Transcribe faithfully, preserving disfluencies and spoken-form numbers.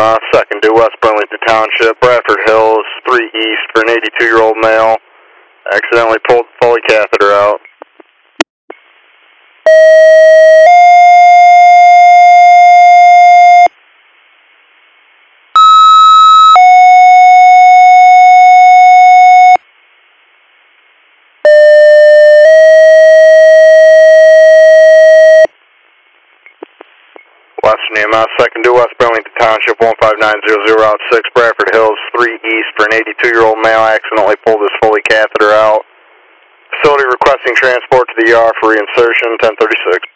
uh, second due West Burlington Township, Bradford Hills, three east for an eighty-two-year-old male. Accidentally pulled the Foley catheter out. Western E M S, second due West Burlington Township, one five nine zero zero, Route six, Bradford Hills, three east for an eighty-two-year-old male. Accidentally pulled his Foley catheter out. Facility requesting transport to the E R for reinsertion, ten thirty-six.